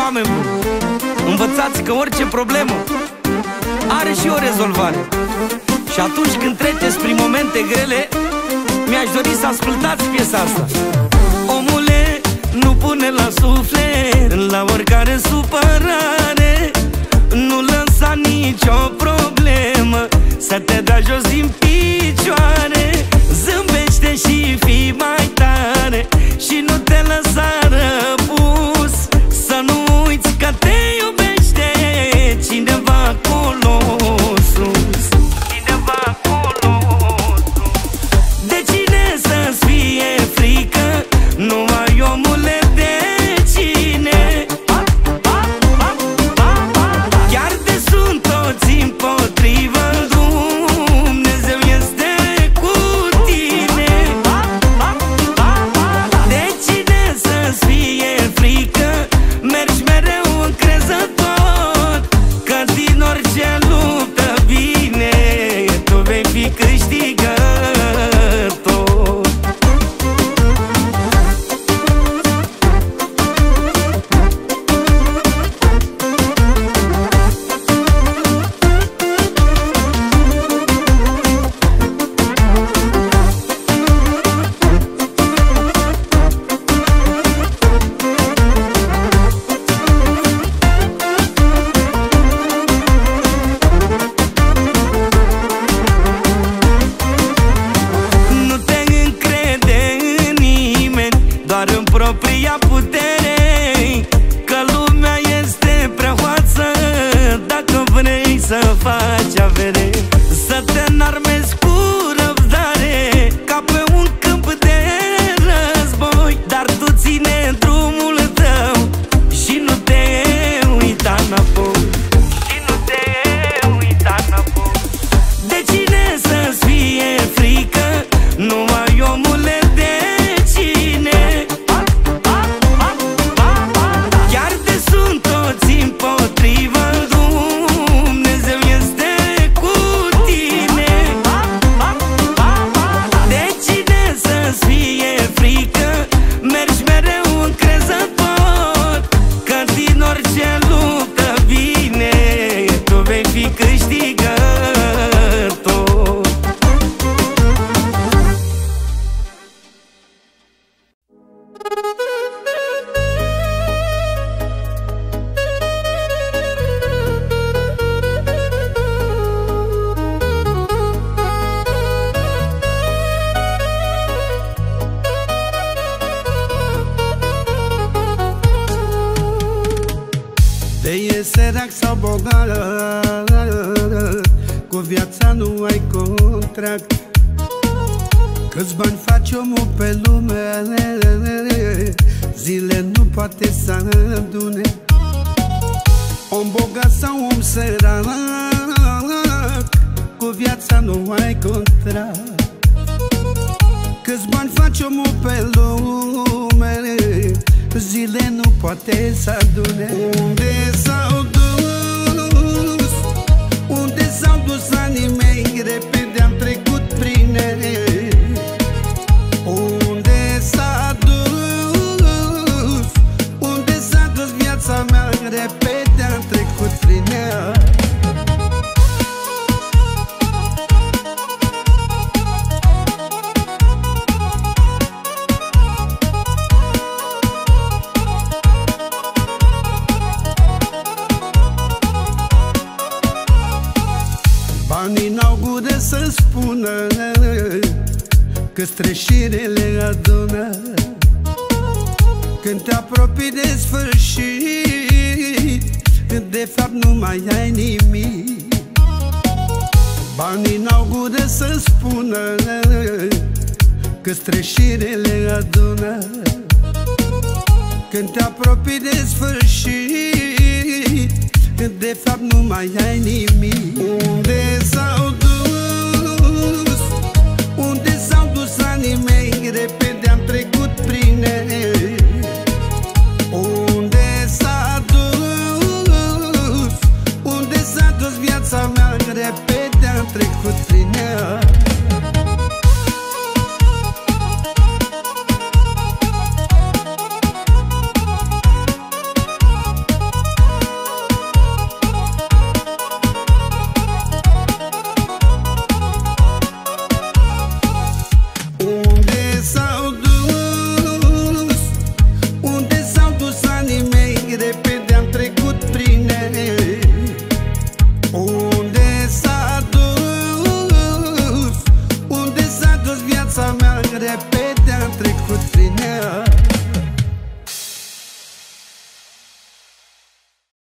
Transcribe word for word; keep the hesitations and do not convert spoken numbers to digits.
oameni buni, învățați că orice problemă are și o rezolvare. Și atunci când treceți prin momente grele, mi-aș dori să ascultați piesa asta. Omule, nu pune la suflet la oricare supărare, nu lăsa nicio problemă să te dea jos din picioare. Zâmbește și fii mai tare și nu te lăsa răpus. Să nu uiți că te iubește cineva acolo sus, cineva acolo sus. De cine să-ți fie frică? Nu ai, omule, de cine? Chiar de sunt toți împotrivă, Dumnezeu este cu tine. De cine să-ți fie frică? Mergi mereu încrezător că din orice luptă vine tu vei fi câștigător. Propria putere, că lumea este prea hoață. Dacă vrei să faci avere, să te înarmezi cu răbdare, ca pe un câmp de război. Dar tu ține drumul tău și nu te uita înapoi, și nu te uita înapoi. De cine să-ți fie frică? Nu ai, omule, de cine? Împotrivă, Dumnezeu este cu tine. De cine să-ți fie frică? Mergi mereu încrezător că din orice luptă vine tu vei fi câștigător. Sărac sau bogat, cu viața nu ai contract. Câți bani face omul pe lume, zile nu poate să adune. Om bogat sau om sărac, cu viața nu ai contract. Câți bani face omul pe lume, zile nu poate să adune. Unde s-au dus? Unde s-au dus anii mei? Repede am trecut prin ele. Unde s-a dus? Unde s-a dus viața mea? Repede am trecut prin ea. Banii n-au gură să spună că streșirele adună. Când te apropii de sfârșit, de fapt nu mai ai nimic. Banii n-au gură să spună că streșirele adună. Când te apropii de sfârșit, de fapt nu mai ai nimic. Unde s-au dus? Unde s-au dus anii mei? Repede am trecut prin